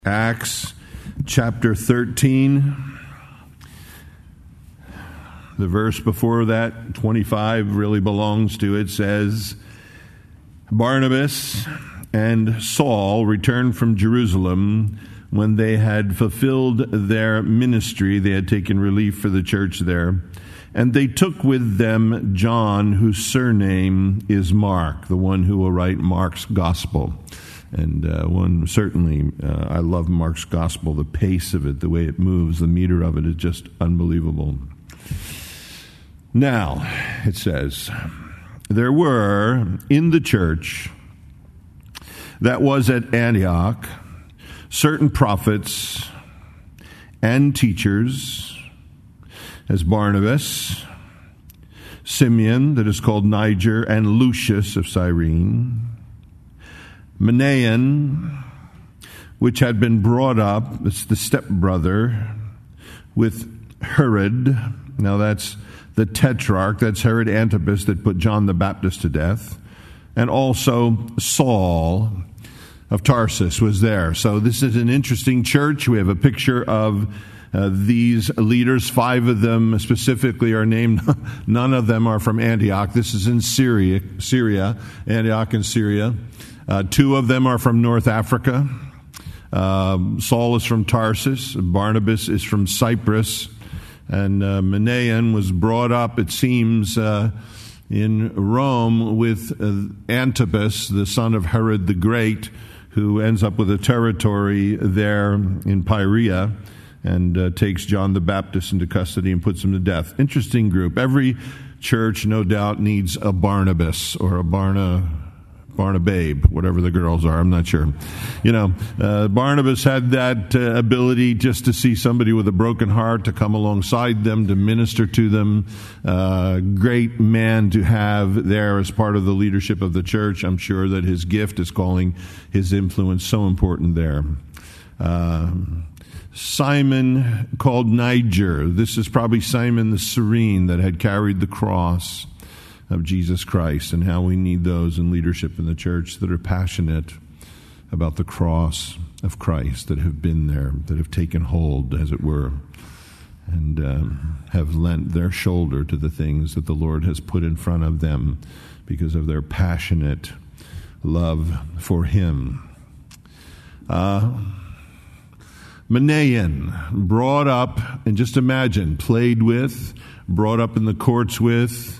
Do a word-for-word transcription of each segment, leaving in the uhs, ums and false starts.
Acts chapter thirteen, the verse before that, twenty-five, really belongs to it, says, Barnabas and Saul returned from Jerusalem when they had fulfilled their ministry. They had taken relief for the church there. And they took with them John, whose surname is Mark, the one who will write Mark's gospel. And uh, one certainly, uh, I love Mark's gospel, the pace of it, the way it moves, the meter of it is just unbelievable. Now, it says, there were in the church that was at Antioch certain prophets and teachers, as Barnabas, Simeon, that is called Niger, and Lucius of Cyrene, Manaen, which had been brought up, it's the stepbrother, with Herod. Now that's the tetrarch, that's Herod Antipas that put John the Baptist to death. And also Saul of Tarsus was there. So this is an interesting church. We have a picture of uh, these leaders. Five of them specifically are named. None of them are from Antioch. This is in Syria, Syria, Antioch in Syria. Uh, two of them are from North Africa. Uh, Saul is from Tarsus. Barnabas is from Cyprus. And uh, Manaen was brought up, it seems, uh, in Rome with uh, Antipas, the son of Herod the Great, who ends up with a territory there in Perea and uh, takes John the Baptist into custody and puts him to death. Interesting group. Every church, no doubt, needs a Barnabas or a Barna... Barnababe, whatever the girls are, I'm not sure. You know, uh, Barnabas had that uh, ability just to see somebody with a broken heart, to come alongside them, to minister to them. Uh, great man to have there as part of the leadership of the church. I'm sure that his gift is calling his influence so important there. Uh, Simon called Niger. This is probably Simon the Cyrene that had carried the cross of Jesus Christ, and how we need those in leadership in the church that are passionate about the cross of Christ, that have been there, that have taken hold, as it were, and um, have lent their shoulder to the things that the Lord has put in front of them because of their passionate love for Him. Uh, Manaen, brought up, and just imagine, played with, brought up in the courts with,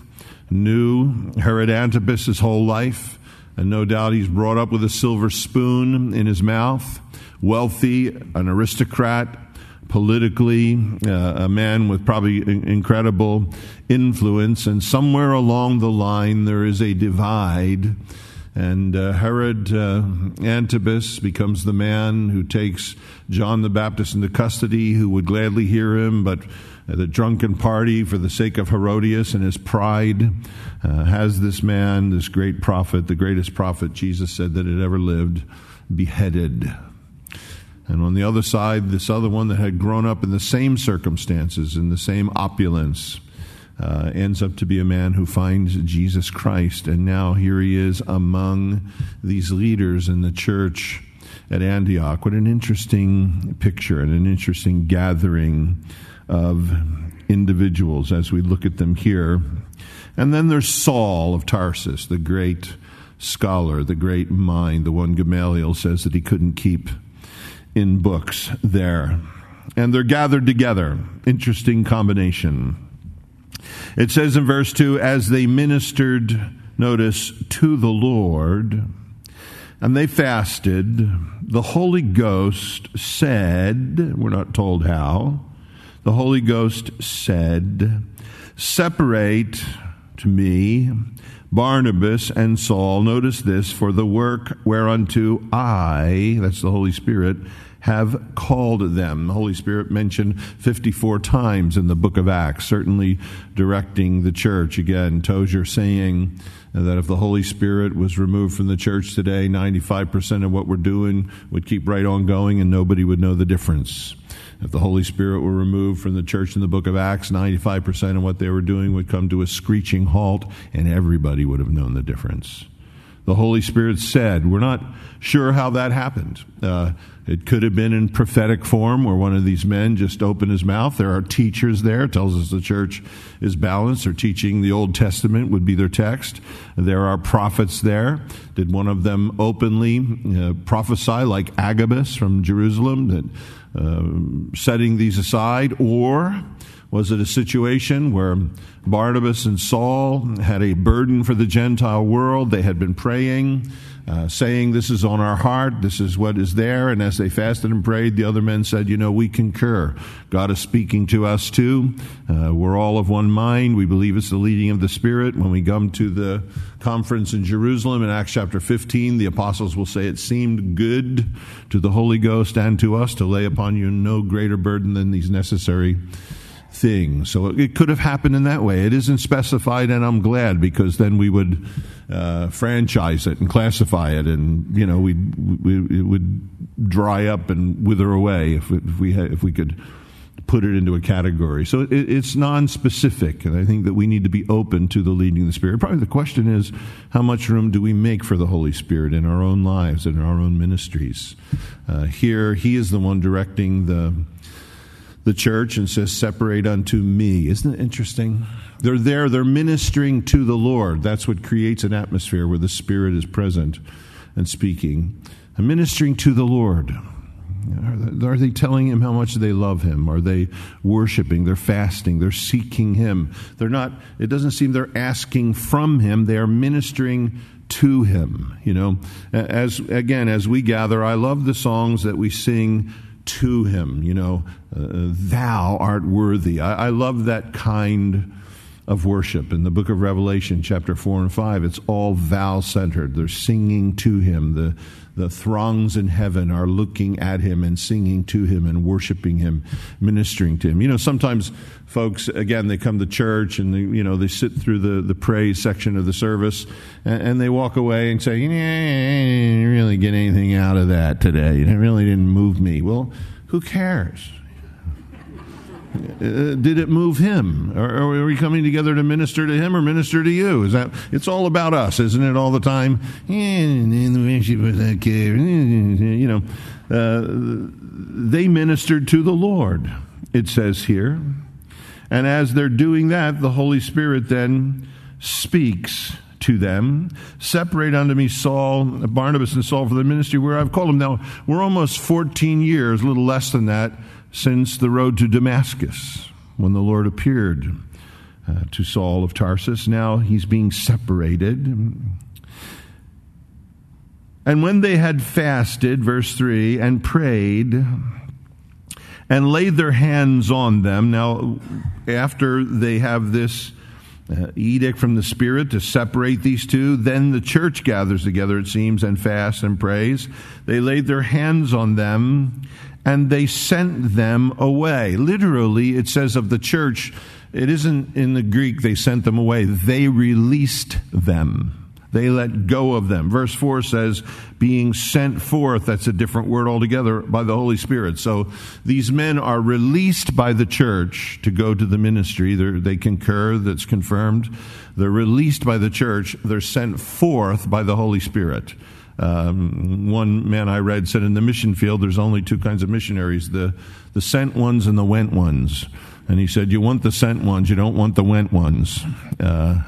knew Herod Antipas his whole life, and no doubt he's brought up with a silver spoon in his mouth, wealthy, an aristocrat, politically, uh, a man with probably incredible influence, and somewhere along the line there is a divide, and uh, Herod uh, Antipas becomes the man who takes John the Baptist into custody, who would gladly hear him, but at the drunken party, for the sake of Herodias and his pride, uh, has this man, this great prophet, the greatest prophet Jesus said that had ever lived, beheaded. And on the other side, this other one that had grown up in the same circumstances, in the same opulence, uh, ends up to be a man who finds Jesus Christ. And now here he is among these leaders in the church at Antioch. What an interesting picture and an interesting gathering of individuals as we look at them here. And then there's Saul of Tarsus, the great scholar, the great mind, the one Gamaliel says that he couldn't keep in books there. And they're gathered together. Interesting combination. It says in verse two, as they ministered, notice, to the Lord, and they fasted, the Holy Ghost said, we're not told how, the Holy Ghost said, separate to me Barnabas and Saul, notice this, for the work whereunto I, that's the Holy Spirit, have called them. The Holy Spirit mentioned fifty-four times in the book of Acts, certainly directing the church. Again, Tozer saying that if the Holy Spirit was removed from the church today, ninety-five percent of what we're doing would keep right on going and nobody would know the difference. If the Holy Spirit were removed from the church in the book of Acts, ninety-five percent of what they were doing would come to a screeching halt, and everybody would have known the difference. The Holy Spirit said, we're not sure how that happened. Uh, It could have been in prophetic form where one of these men just opened his mouth. There are teachers there. It tells us the church is balanced. They're teaching the Old Testament would be their text. There are prophets there. Did one of them openly uh, prophesy like Agabus from Jerusalem, that uh, setting these aside? Or was it a situation where Barnabas and Saul had a burden for the Gentile world? They had been praying, uh, saying, this is on our heart, this is what is there. And as they fasted and prayed, the other men said, you know, we concur. God is speaking to us too. Uh, we're all of one mind. We believe it's the leading of the Spirit. When we come to the conference in Jerusalem in Acts chapter fifteen, the apostles will say, it seemed good to the Holy Ghost and to us to lay upon you no greater burden than these necessary thing. So it could have happened in that way. It isn't specified, and I'm glad, because then we would uh, franchise it and classify it, and you know we it would dry up and wither away if, if we had, if we could put it into a category. So it, it's non-specific, and I think that we need to be open to the leading of the Spirit. Probably the question is, how much room do we make for the Holy Spirit in our own lives and in our own ministries? Uh, here, He is the one directing the the church and says, separate unto me. Isn't it interesting? They're there, they're ministering to the Lord. That's what creates an atmosphere where the Spirit is present and speaking. And ministering to the Lord. Are they, are they telling Him how much they love Him? Are they worshiping? They're fasting. They're seeking Him. They're not, it doesn't seem they're asking from Him. They are ministering to Him. You know, as again, as we gather, I love the songs that we sing to Him, you know, uh, thou art worthy. I, I love that kind of worship. In the book of Revelation, chapter four and five, it's all thou-centered. They're singing to Him. The, the throngs in heaven are looking at Him and singing to Him and worshiping Him, ministering to Him. You know, sometimes folks, again, they come to church and, they, you know, they sit through the, the praise section of the service and, and they walk away and say, yeah, I didn't really get anything out of that today. It really didn't move me. Well, who cares? Uh, did it move Him? Or, or are we coming together to minister to Him or minister to you? Is that, it's all about us, isn't it, all the time? You know, uh, they ministered to the Lord, it says here. And as they're doing that, the Holy Spirit then speaks to them. Separate unto me Saul, Barnabas and Saul for the ministry where I've called them. Now, we're almost fourteen years, a little less than that, since the road to Damascus, when the Lord appeared uh, to Saul of Tarsus. Now he's being separated. And when they had fasted, verse three, and prayed, and laid their hands on them. Now, after they have this uh, edict from the Spirit to separate these two, then the church gathers together, it seems, and fasts and prays. They laid their hands on them, and they sent them away. Literally, it says of the church, it isn't in the Greek, they sent them away. They released them. They let go of them. Verse four says, being sent forth, that's a different word altogether, by the Holy Spirit. So these men are released by the church to go to the ministry. They're, they concur, that's confirmed. They're released by the church. They're sent forth by the Holy Spirit. Um, one man I read said in the mission field, there's only two kinds of missionaries, the, the sent ones and the went ones. And he said, you want the sent ones, you don't want the went ones. Uh,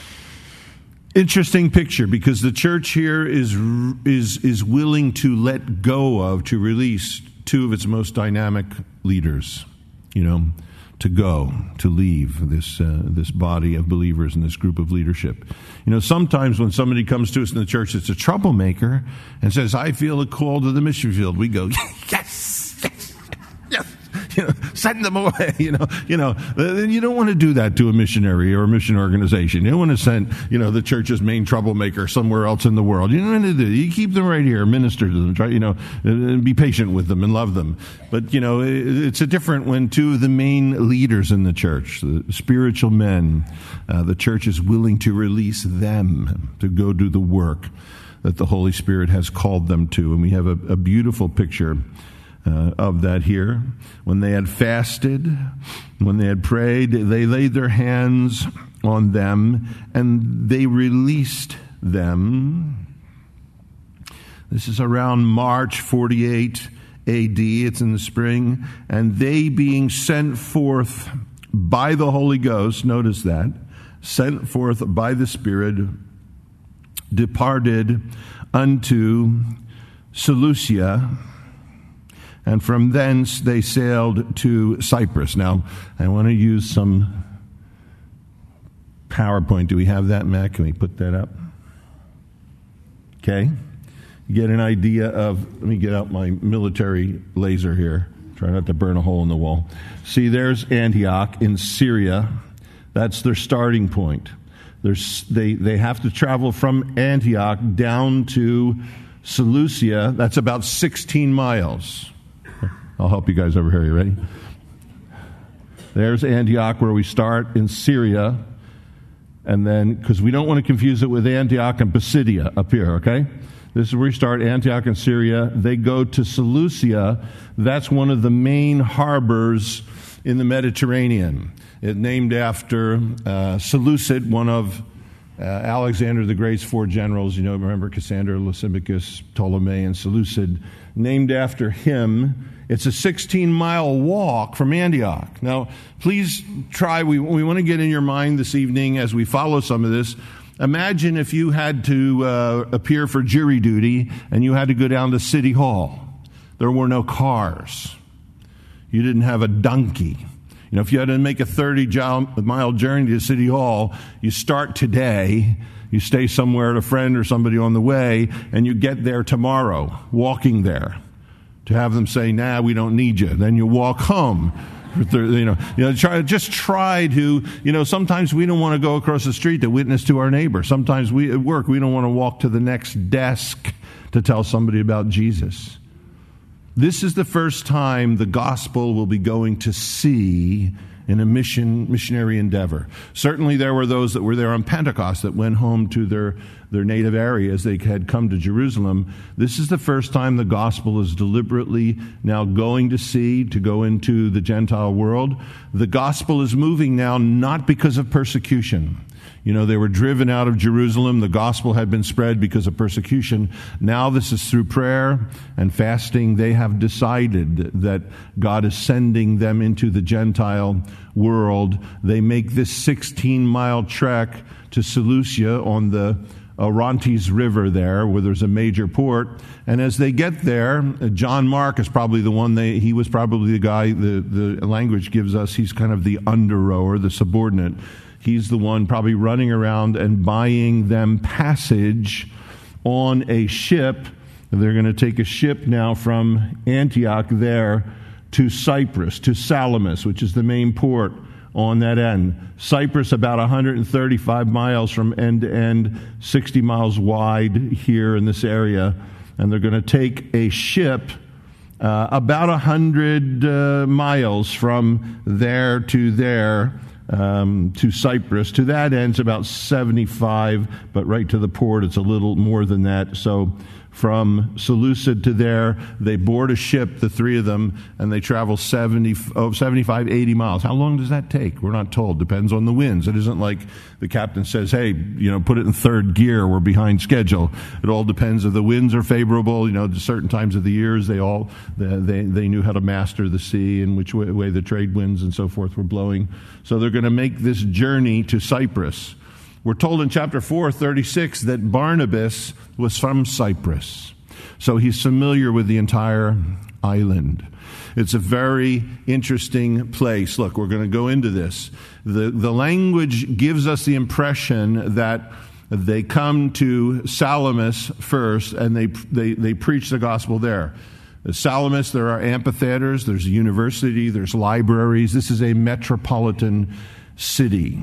interesting picture, because the church here is, is, is willing to let go of, to release two of its most dynamic leaders, you know, to go, to leave this uh, this body of believers and this group of leadership. You know, sometimes when somebody comes to us in the church that's a troublemaker and says, I feel a call to the mission field, we go, yes, yes, yes, you know, send them away, you know, you know, you don't want to do that to a missionary or a mission organization. You don't want to send, you know, the church's main troublemaker somewhere else in the world. You don't want to do. You keep them right here, minister to them, try, you know, and be patient with them and love them. But, you know, it's a different when two of the main leaders in the church, the spiritual men, uh, the church is willing to release them to go do the work that the Holy Spirit has called them to. And we have a, a beautiful picture Uh, of that here. When they had fasted, when they had prayed, they laid their hands on them and they released them. This is around March forty-eight A D, it's in the spring, and they being sent forth by the Holy Ghost, notice that, sent forth by the Spirit, departed unto Seleucia, and from thence they sailed to Cyprus. Now, I want to use some PowerPoint. Do we have that, Matt? Can we put that up? Okay. You get an idea of, let me get out my military laser here. Try not to burn a hole in the wall. See, there's Antioch in Syria. That's their starting point. There's, they, they have to travel from Antioch down to Seleucia. That's about sixteen miles. I'll help you guys over here. You ready? There's Antioch where we start in Syria. And then, because we don't want to confuse it with Antioch and Pisidia up here, okay? This is where we start, Antioch and Syria. They go to Seleucia. That's one of the main harbors in the Mediterranean. It's named after uh, Seleucid, one of uh, Alexander the Great's four generals. You know, remember Cassander, Lysimachus, Ptolemy, and Seleucid. Named after him. It's a sixteen-mile walk from Antioch. Now, please try, we, we want to get in your mind this evening as we follow some of this. Imagine if you had to uh, appear for jury duty and you had to go down to City Hall. There were no cars. You didn't have a donkey. You know, if you had to make a thirty-mile journey to City Hall, you start today, you stay somewhere at a friend or somebody on the way, and you get there tomorrow, walking there. To have them say, nah, we don't need you. Then you walk home. You know, you know, try, just try to, you know, sometimes we don't want to go across the street to witness to our neighbor. Sometimes we, at work, we don't want to walk to the next desk to tell somebody about Jesus. This is the first time the gospel will be going to sea in a mission missionary endeavor. Certainly there were those that were there on Pentecost that went home to their, their native areas. They had come to Jerusalem. This is the first time the gospel is deliberately now going to sea, to go into the Gentile world. The gospel is moving now not because of persecution. You know, they were driven out of Jerusalem. The gospel had been spread because of persecution. Now this is through prayer and fasting. They have decided that God is sending them into the Gentile world. They make this sixteen-mile trek to Seleucia on the Orontes River there, where there's a major port. And as they get there, John Mark is probably the one, they, he was probably the guy, the, the language gives us, he's kind of the under-rower, the subordinate. He's the one probably running around and buying them passage on a ship. They're going to take a ship now from Antioch there to Cyprus, to Salamis, which is the main port on that end. Cyprus about one hundred thirty-five miles from end to end, sixty miles wide here in this area. And they're going to take a ship uh, about one hundred uh, miles from there to there. Um, to Cyprus. To that end, it's about seventy-five, but right to the port, it's a little more than that. So from Seleucid to there, they board a ship, the three of them, and they travel seventy, oh, seventy-five, eighty miles. How long does that take? We're not told. Depends on the winds. It isn't like the captain says, hey, you know, put it in third gear. We're behind schedule. It all depends if the winds are favorable. You know, at certain times of the years, they all, they, they knew how to master the sea and which way, way the trade winds and so forth were blowing. So they're going to make this journey to Cyprus. We're told in chapter four, thirty-six, that Barnabas was from Cyprus. So he's familiar with the entire island. It's a very interesting place. Look, we're going to go into this. The, the language gives us the impression that they come to Salamis first and they, they, they preach the gospel there. At Salamis, there are amphitheaters, there's a university, there's libraries. This is a metropolitan city.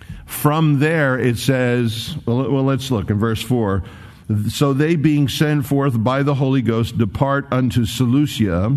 From there, it says, well, well, let's look in verse four. So they, being sent forth by the Holy Ghost, depart unto Seleucia.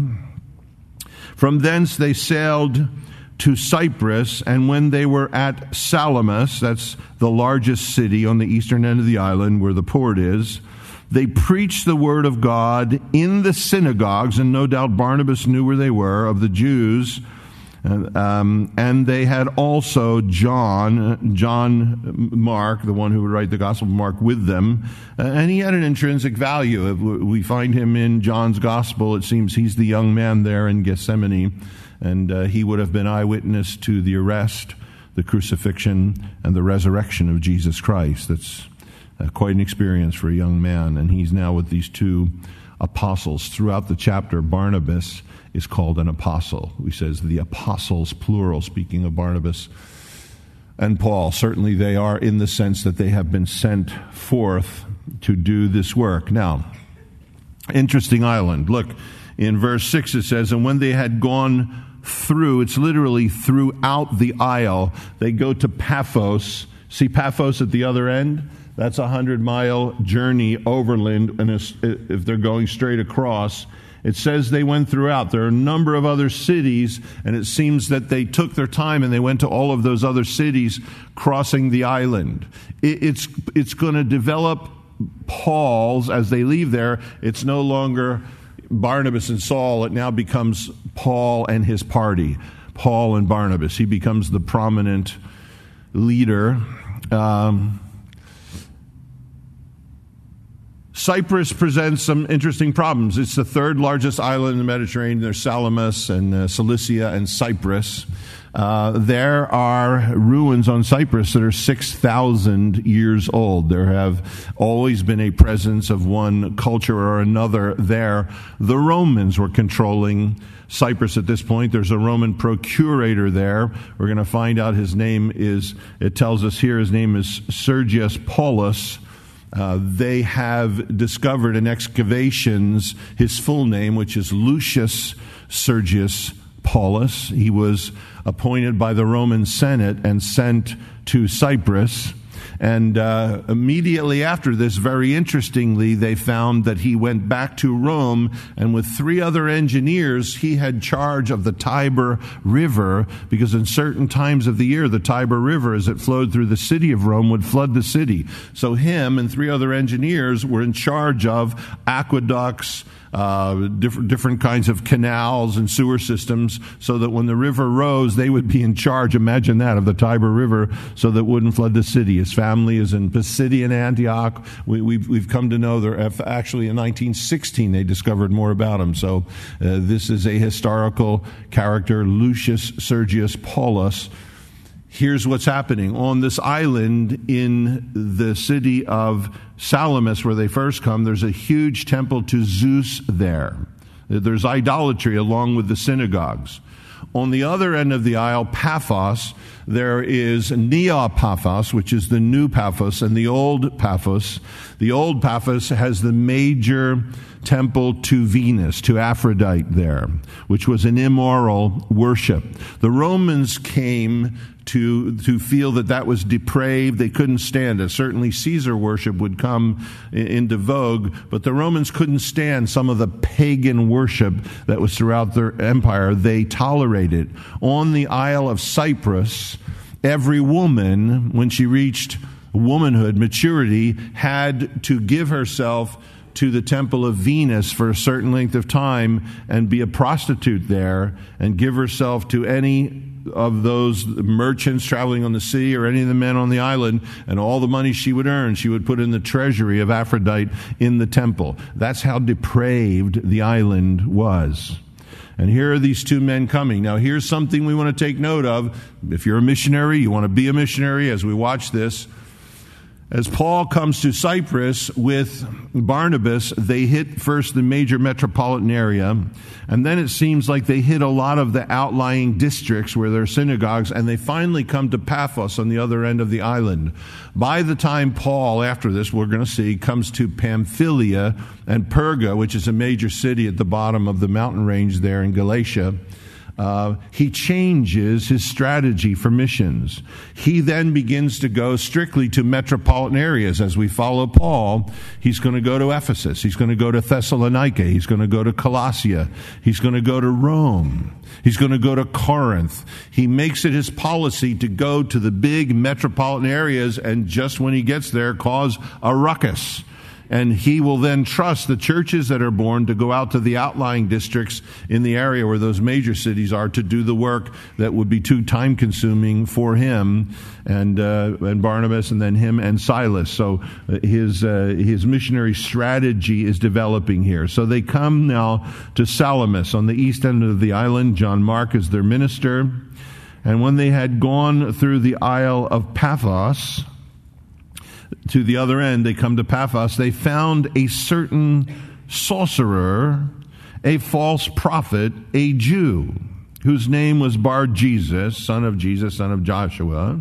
From thence they sailed to Cyprus, and when they were at Salamis, that's the largest city on the eastern end of the island where the port is, they preached the word of God in the synagogues, and no doubt Barnabas knew where they were, of the Jews. Uh, um, and they had also John, John Mark, the one who would write the Gospel of Mark, with them. Uh, and he had an intrinsic value. We find him in John's Gospel. It seems he's the young man there in Gethsemane. And uh, he would have been eyewitness to the arrest, the crucifixion, and the resurrection of Jesus Christ. That's uh, quite an experience for a young man. And he's now with these two apostles. Throughout the chapter, Barnabas is called an apostle. He says the apostles, plural, speaking of Barnabas and Paul. Certainly they are, in the sense that they have been sent forth to do this work. Now, interesting island. Look, in verse six it says, and when they had gone through, it's literally throughout the isle, they go to Paphos. See Paphos at the other end? That's a hundred-mile journey overland, and if they're going straight across, it says they went throughout. There are a number of other cities, and it seems that they took their time and they went to all of those other cities, crossing the island. It's, it's going to develop Paul's, as they leave there, it's no longer Barnabas and Saul. It now becomes Paul and his party, Paul and Barnabas. He becomes the prominent leader. Um, Cyprus presents some interesting problems. It's the third largest island in the Mediterranean. There's Salamis and uh, Cilicia and Cyprus. Uh, there are ruins on Cyprus that are six thousand years old. There have always been a presence of one culture or another there. The Romans were controlling Cyprus at this point. There's a Roman procurator there. We're going to find out his name is, it tells us here, his name is Sergius Paulus. Uh, they have discovered in excavations his full name, which is Lucius Sergius Paulus. He was appointed by the Roman Senate and sent to Cyprus. And uh, immediately after this, very interestingly, they found that he went back to Rome, and with three other engineers, he had charge of the Tiber River, because in certain times of the year, the Tiber River, as it flowed through the city of Rome, would flood the city. So him and three other engineers were in charge of aqueducts, Uh, different different kinds of canals and sewer systems, so that when the river rose, they would be in charge, imagine that, of the Tiber River, so that it wouldn't flood the city. His family is in Pisidian Antioch. We, we've, we've come to know that actually in nineteen sixteen they discovered more about him. So uh, this is a historical character, Lucius Sergius Paulus. Here's what's happening. On this island in the city of Salamis, where they first come, there's a huge temple to Zeus there. There's idolatry along with the synagogues. On the other end of the isle, Paphos, there is Nea Paphos, which is the new Paphos, and the old Paphos. The old Paphos has the major temple to Venus, to Aphrodite there, which was an immoral worship. The Romans came to to feel that that was depraved. They couldn't stand it. Certainly Caesar worship would come into vogue, but the Romans couldn't stand some of the pagan worship that was throughout their empire. They tolerated. On the Isle of Cyprus, every woman, when she reached womanhood, maturity, had to give herself to the temple of Venus for a certain length of time and be a prostitute there and give herself to any of those merchants traveling on the sea or any of the men on the island, and all the money she would earn, she would put in the treasury of Aphrodite in the temple. That's how depraved the island was. And here are these two men coming. Now, here's something we want to take note of. If you're a missionary, you want to be a missionary as we watch this. As Paul comes to Cyprus with Barnabas, they hit first the major metropolitan area, and then it seems like they hit a lot of the outlying districts where there are synagogues, and they finally come to Paphos on the other end of the island. By the time Paul, after this, we're going to see, comes to Pamphylia and Perga, which is a major city at the bottom of the mountain range there in Galatia, Uh, he changes his strategy for missions. He then begins to go strictly to metropolitan areas. As we follow Paul, he's going to go to Ephesus. He's going to go to Thessalonica. He's going to go to Colossia. He's going to go to Rome. He's going to go to Corinth. He makes it his policy to go to the big metropolitan areas, and just when he gets there, cause a ruckus And he will then trust the churches that are born to go out to the outlying districts in the area where those major cities are to do the work that would be too time consuming for him and uh, and Barnabas, and then him and Silas. So uh, his uh, his missionary strategy is developing here. So they come now to Salamis on the east end of the island. John Mark is their minister. And when they had gone through the Isle of Paphos to the other end, they come to Paphos. They found a certain sorcerer, a false prophet, a Jew, whose name was Bar-Jesus, son of Jesus, son of Joshua,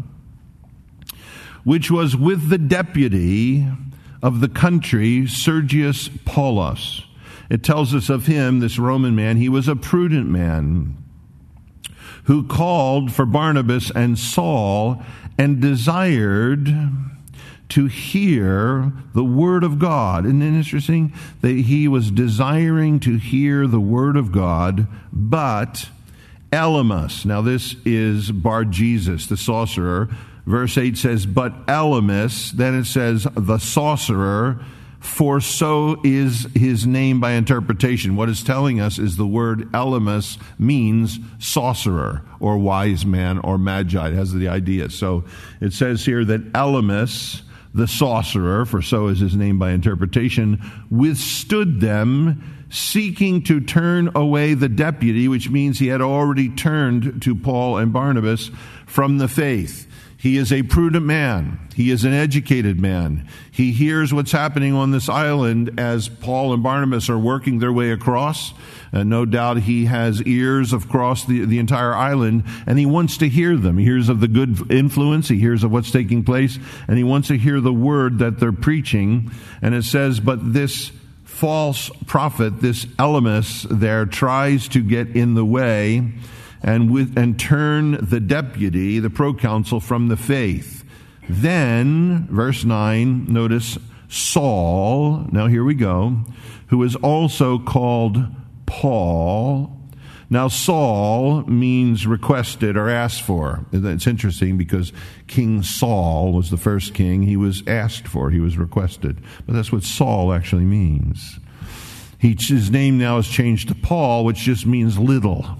which was with the deputy of the country, Sergius Paulus. It tells us of him, this Roman man, he was a prudent man, who called for Barnabas and Saul and desired to hear the word of God. Isn't it interesting that he was desiring to hear the word of God, but Elymas, now this is Bar-Jesus, the sorcerer. Verse eight says, but Elymas, then it says, the sorcerer, for so is his name by interpretation. What it's telling us is the word Elymas means sorcerer or wise man or magi. It has the idea. So it says here that Elymas, the sorcerer, for so is his name by interpretation, withstood them, seeking to turn away the deputy, which means he had already turned to Paul and Barnabas from the faith. He is a prudent man. He is an educated man. He hears what's happening on this island as Paul and Barnabas are working their way across. And no doubt he has ears across the, the entire island, and he wants to hear them. He hears of the good influence. He hears of what's taking place, and he wants to hear the word that they're preaching. And it says, but this false prophet, this Elymas there, tries to get in the way and with and turn the deputy, the proconsul, from the faith. Then, verse nine, notice Saul, now here we go, who is also called Paul. Now Saul means requested or asked for. It's interesting because King Saul was the first king. He was asked for, he was requested. But that's what Saul actually means. He, his name now is changed to Paul, which just means little.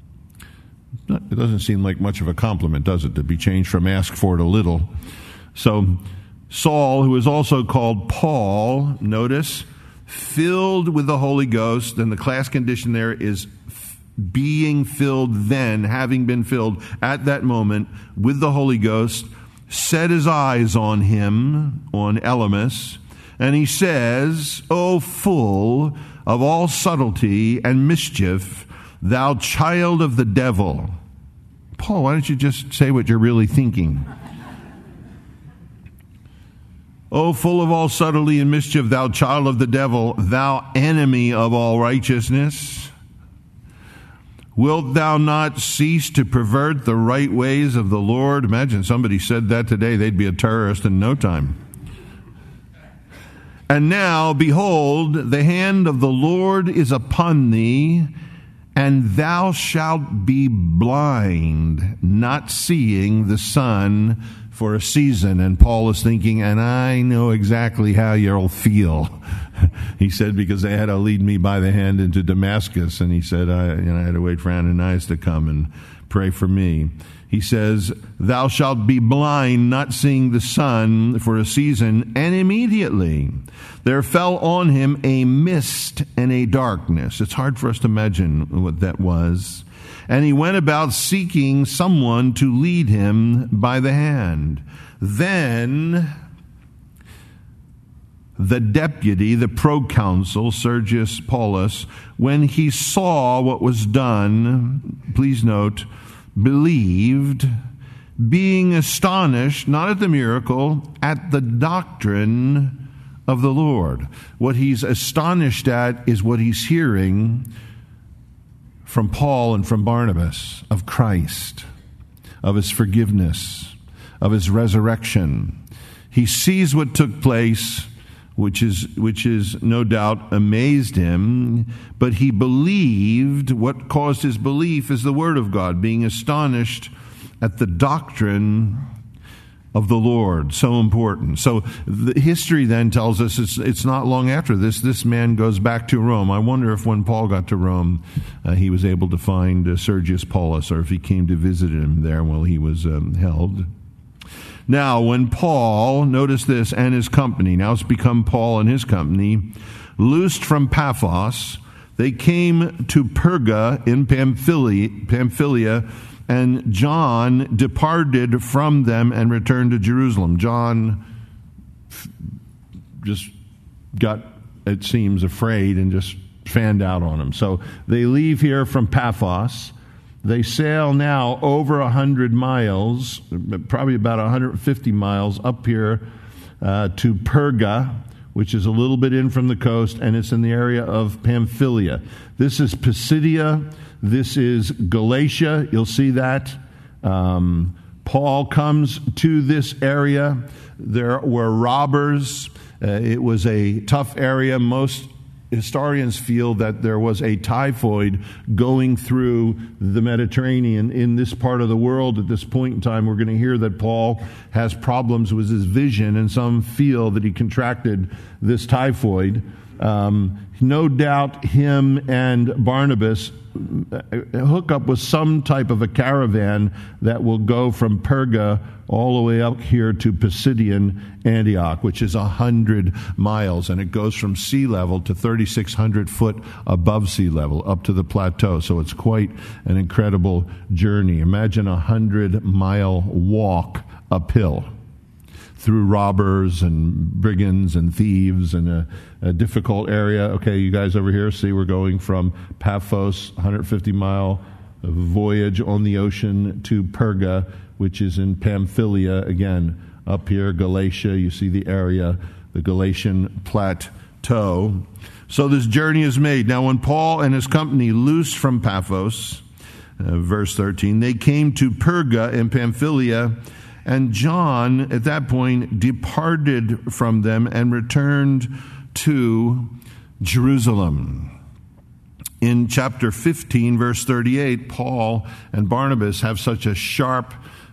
It doesn't seem like much of a compliment, does it, to be changed from ask for to little. So Saul, who is also called Paul, notice, filled with the Holy Ghost, and the class condition there is f- being filled then, having been filled at that moment with the Holy Ghost, set his eyes on him, on Elymas, and he says, O full of all subtlety and mischief, thou child of the devil. Paul, why don't you just say what you're really thinking? O full of all subtlety and mischief, thou child of the devil, thou enemy of all righteousness, wilt thou not cease to pervert the right ways of the Lord? Imagine somebody said that today, they'd be a terrorist in no time. And now, behold, the hand of the Lord is upon thee, and thou shalt be blind, not seeing the sun for a season. And Paul is thinking, and I know exactly how you'll feel. He said, because they had to lead me by the hand into Damascus. And he said, I, you know, I had to wait for Ananias to come and pray for me. He says, thou shalt be blind, not seeing the sun for a season. And immediately there fell on him a mist and a darkness. It's hard for us to imagine what that was. And he went about seeking someone to lead him by the hand. Then the deputy, the proconsul, Sergius Paulus, when he saw what was done, please note, believed, being astonished, not at the miracle, at the doctrine of the Lord. What he's astonished at is what he's hearing from Paul and from Barnabas of Christ, of his forgiveness, of his resurrection. He sees what took place, which is which is no doubt amazed him, but he believed. What caused his belief is the word of God, being astonished at the doctrine of the Lord. So important. So the history then tells us it's, it's not long after this, this man goes back to Rome. I wonder if when Paul got to Rome, uh, he was able to find uh, Sergius Paulus, or if he came to visit him there while he was um, held. Now, when Paul, notice this, and his company, now it's become Paul and his company, loosed from Paphos, they came to Perga in Pamphylia, Pamphylia, and John departed from them and returned to Jerusalem. John just got, it seems, afraid and just fanned out on him. So they leave here from Paphos. They sail now over one hundred miles, probably about one hundred fifty miles up here uh, to Perga, which is a little bit in from the coast, and it's in the area of Pamphylia. This is Pisidia. This is Galatia. You'll see that. Um, Paul comes to this area. There were robbers. Uh, it was a tough area. Most historians feel that there was a typhoid going through the Mediterranean in this part of the world at this point in time. We're going to hear that Paul has problems with his vision, and some feel that he contracted this typhoid. Um, no doubt him and Barnabas hook up with some type of a caravan that will go from Perga all the way up here to Pisidian Antioch, which is a hundred miles, and it goes from sea level to thirty-six hundred foot above sea level up to the plateau. So it's quite an incredible journey. Imagine a hundred mile walk uphill through robbers and brigands and thieves and a, a difficult area. Okay, you guys over here, see we're going from Paphos, one hundred fifty mile voyage on the ocean, to Perga, which is in Pamphylia. Again, up here, Galatia, you see the area, the Galatian plateau. So this journey is made. Now when Paul and his company loosed from Paphos, uh, verse thirteen, they came to Perga in Pamphylia, and John, at that point, departed from them and returned to Jerusalem. In chapter fifteen, verse thirty-eight, Paul and Barnabas have such a sharp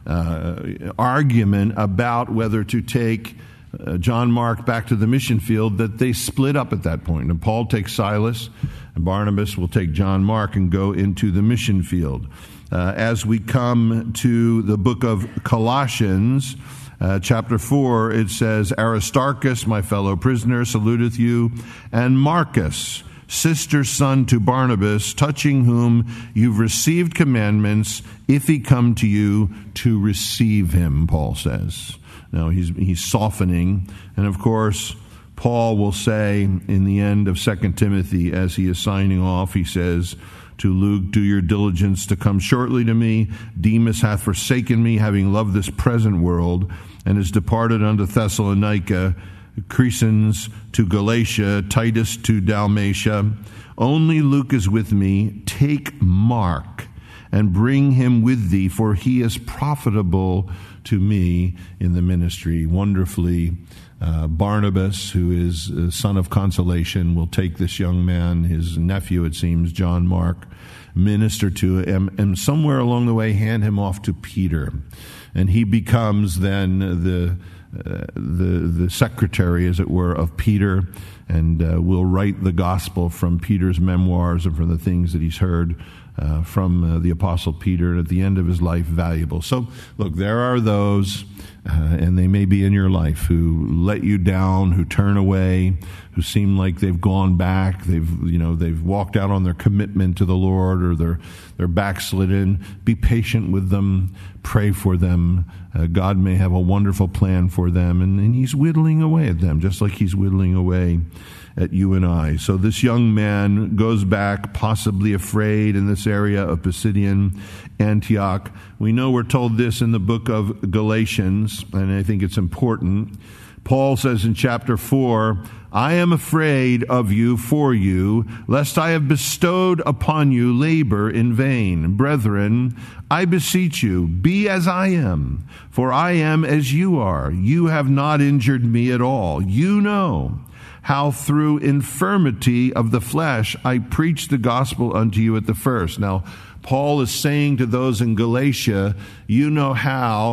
uh, argument about whether to take uh, John Mark back to the mission field that they split up at that point. And Paul takes Silas, and Barnabas will take John Mark and go into the mission field. Uh, as we come to the book of Colossians, uh, chapter four, it says, Aristarchus, my fellow prisoner, saluteth you, and Marcus, sister's son to Barnabas, touching whom you've received commandments, if he come to you to receive him, Paul says. Now, he's, he's softening, and of course, Paul will say in the end of Second Timothy, as he is signing off, he says, to Luke, do your diligence to come shortly to me. Demas hath forsaken me, having loved this present world, and is departed unto Thessalonica. Crescens to Galatia, Titus to Dalmatia. Only Luke is with me. Take Mark and bring him with thee, for he is profitable to me in the ministry. Wonderfully, uh, Barnabas, who is a son of consolation, will take this young man, his nephew, it seems, John Mark, minister to him, and somewhere along the way hand him off to Peter. And he becomes then the Uh, the the secretary, as it were, of Peter, and uh, will write the gospel from Peter's memoirs and from the things that he's heard uh, from uh, the Apostle Peter, and at the end of his life, valuable. So, look, there are those, uh, and they may be in your life, who let you down, who turn away, who seem like they've gone back, they've you know they've walked out on their commitment to the Lord, or they're they're backslidden. Be patient with them, pray for them. Uh, God may have a wonderful plan for them, and, and he's whittling away at them, just like he's whittling away at you and I. So this young man goes back, possibly afraid, in this area of Pisidian Antioch. We know we're told this in the book of Galatians, and I think it's important. Paul says in chapter four, I am afraid of you for you, lest I have bestowed upon you labor in vain. Brethren, I beseech you, be as I am, for I am as you are. You have not injured me at all. You know how through infirmity of the flesh I preached the gospel unto you at the first. Now, Paul is saying to those in Galatia, you know how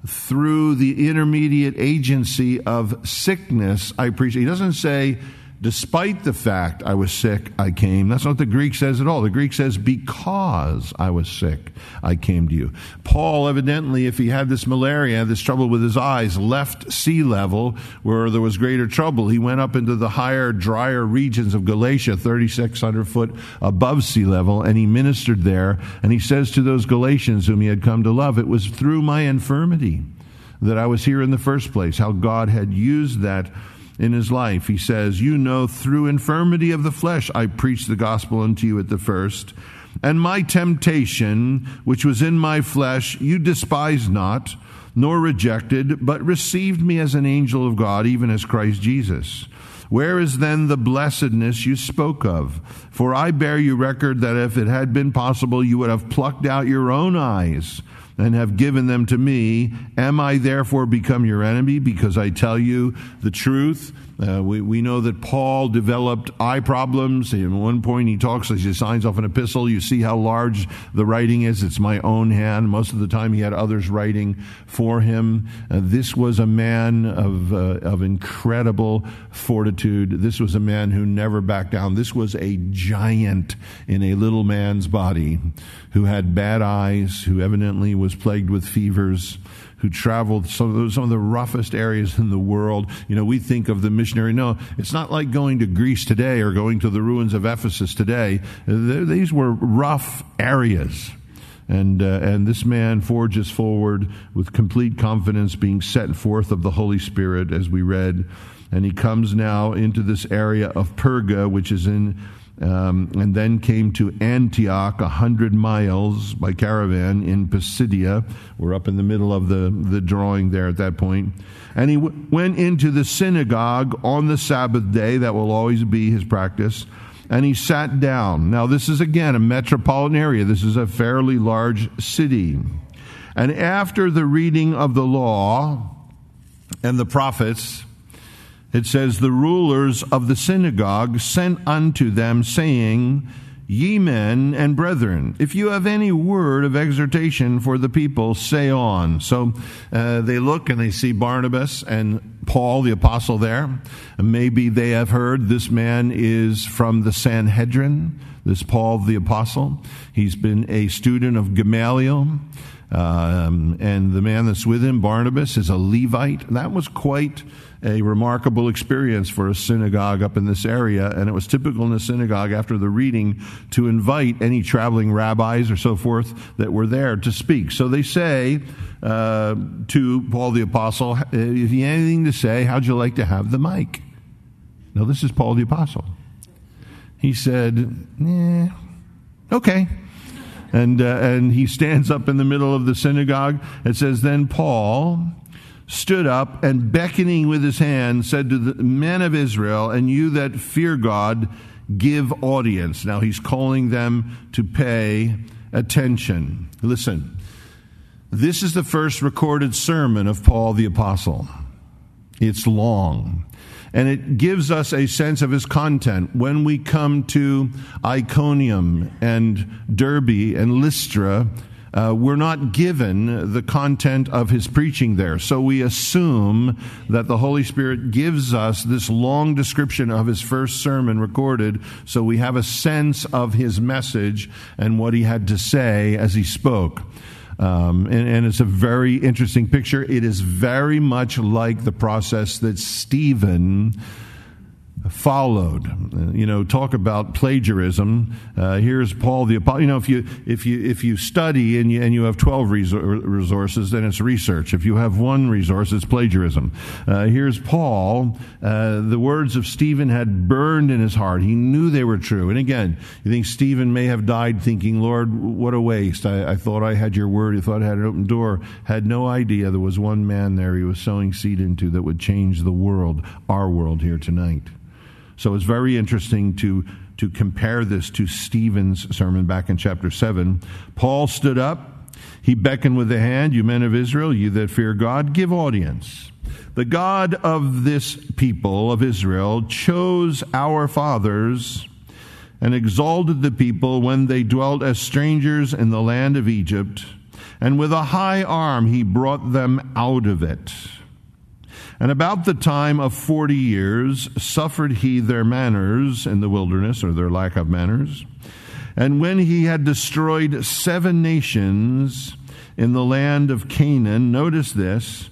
through the intermediate agency of sickness, I preach. He doesn't say, despite the fact I was sick, I came. That's not what the Greek says at all. The Greek says, because I was sick, I came to you. Paul, evidently, if he had this malaria, this trouble with his eyes, left sea level where there was greater trouble. He went up into the higher, drier regions of Galatia, thirty-six hundred foot above sea level, and he ministered there. And he says to those Galatians whom he had come to love, it was through my infirmity that I was here in the first place, how God had used that in his life. He says, you know, through infirmity of the flesh, I preached the gospel unto you at the first. And my temptation, which was in my flesh, you despised not, nor rejected, but received me as an angel of God, even as Christ Jesus. Where is then the blessedness you spoke of? For I bear you record that if it had been possible, you would have plucked out your own eyes and have given them to me. Am I therefore become your enemy because I tell you the truth? Uh, we, we know that Paul developed eye problems. At one point he talks as he signs off an epistle. You see how large the writing is. It's my own hand. Most of the time he had others writing for him. Uh, this was a man of, uh, of incredible fortitude. This was a man who never backed down. This was a giant in a little man's body who had bad eyes, who evidently was plagued with fevers, who traveled some of, the, some of the roughest areas in the world. You know, we think of the missionary. No, it's not like going to Greece today or going to the ruins of Ephesus today. These were rough areas. And uh, and this man forges forward with complete confidence, being set forth of the Holy Spirit, as we read. And he comes now into this area of Perga, which is in Um, and then came to Antioch, a hundred miles by caravan in Pisidia. We're up in the middle of the, the drawing there at that point. And he w- went into the synagogue on the Sabbath day. That will always be his practice. And he sat down. Now, this is, again, a metropolitan area. This is a fairly large city. And after the reading of the law and the prophets, it says, the rulers of the synagogue sent unto them, saying, Ye men and brethren, if you have any word of exhortation for the people, say on. So uh, they look and they see Barnabas and Paul, the apostle, there. And maybe they have heard this man is from the Sanhedrin, this Paul, the apostle. He's been a student of Gamaliel. Um, and the man that's with him, Barnabas, is a Levite. That was quite a remarkable experience for a synagogue up in this area. And it was typical in the synagogue after the reading to invite any traveling rabbis or so forth that were there to speak. So they say uh, to Paul the apostle, if you have anything to say, how'd you like to have the mic? Now, this is Paul the apostle. He said, eh, okay. And uh, and he stands up in the middle of the synagogue. It says, then Paul stood up and beckoning with his hand said to the men of Israel, and you that fear God, give audience. Now he's calling them to pay attention. Listen, this is the first recorded sermon of Paul the apostle. It's long. And it gives us a sense of his content. When we come to Iconium and Derbe and Lystra, uh, we're not given the content of his preaching there. So we assume that the Holy Spirit gives us this long description of his first sermon recorded, so we have a sense of his message and what he had to say as he spoke. Um, and, and it's a very interesting picture. It is very much like the process that Stephen followed. Uh, you know, talk about plagiarism. Uh, here's Paul the apostle. You know, if you if you if you study and you and you have twelve resor- resources, then it's research. If you have one resource, it's plagiarism. Uh, here's Paul. Uh, the words of Stephen had burned in his heart. He knew they were true. And again, you think Stephen may have died thinking, Lord, what a waste. I, I thought I had your word. I thought I had an open door. Had no idea there was one man there he was sowing seed into that would change the world, our world here tonight. So it's very interesting to, to compare this to Stephen's sermon back in chapter seven. Paul stood up. He beckoned with the hand, you men of Israel, you that fear God, give audience. The God of this people of Israel chose our fathers and exalted the people when they dwelt as strangers in the land of Egypt, and with a high arm he brought them out of it. And about the time of forty years suffered he their manners in the wilderness, or their lack of manners. And when he had destroyed seven nations in the land of Canaan, notice this,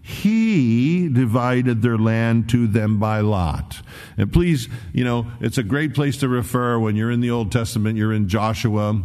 he divided their land to them by lot. And please, you know, it's a great place to refer when you're in the Old Testament, you're in Joshua,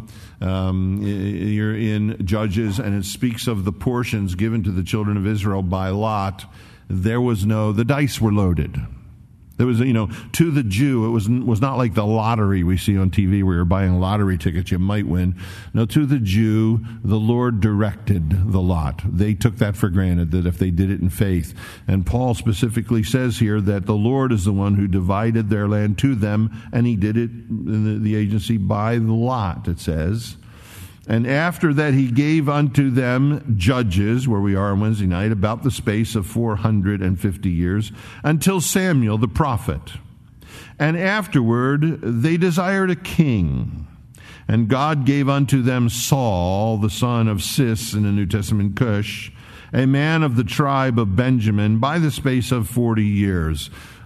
um, you're in Judges, and it speaks of the portions given to the children of Israel by lot. There was no, the dice were loaded. There was, you know, to the Jew, it was was not like the lottery we see on T V where you're buying lottery tickets, you might win. No, to the Jew, the Lord directed the lot. They took that for granted, that if they did it in faith. And Paul specifically says here that the Lord is the one who divided their land to them, and he did it in the, the agency by the lot, it says. And after that he gave unto them judges, where we are on Wednesday night, about the space of four hundred fifty years, until Samuel the prophet. And afterward they desired a king. And God gave unto them Saul, the son of Cis, in the New Testament Cush, a man of the tribe of Benjamin, by the space of forty years.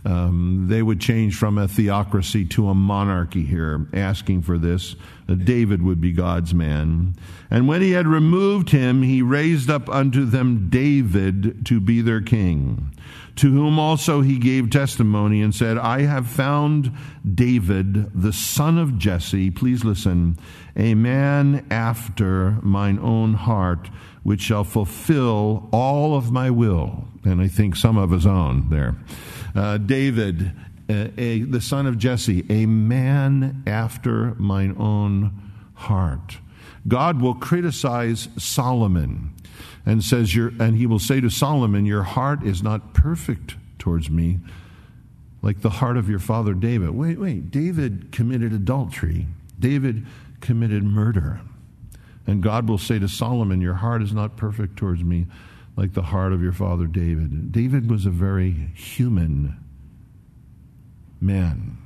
Um, they would change from a theocracy to a monarchy here, asking for this. Uh, David would be God's man. And when he had removed him, he raised up unto them David to be their king, to whom also he gave testimony and said, I have found David, the son of Jesse, please listen, a man after mine own heart, which shall fulfill all of my will. And I think some of his own there. Uh, David, uh, a, the son of Jesse, a man after mine own heart. God will criticize Solomon and says, your, and he will say to Solomon, your heart is not perfect towards me like the heart of your father David. Wait, wait, David committed adultery. David committed murder. And God will say to Solomon, your heart is not perfect towards me like the heart of your father David. David was a very human man.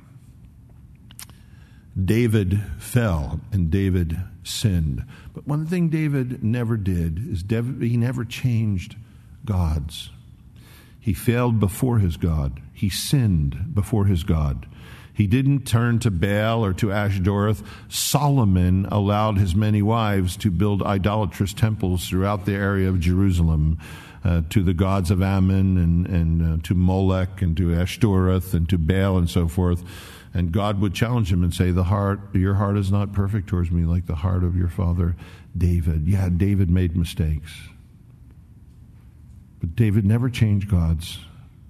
David fell and David sinned. But one thing David never did is he never changed God's. He failed before his God. He sinned before his God. He didn't turn to Baal or to Ashtoreth. Solomon allowed his many wives to build idolatrous temples throughout the area of Jerusalem uh, to the gods of Ammon and, and uh, to Molech and to Ashtoreth and to Baal and so forth. And God would challenge him and say, "The heart, your heart is not perfect towards me like the heart of your father David." Yeah, David made mistakes. But David never changed God's.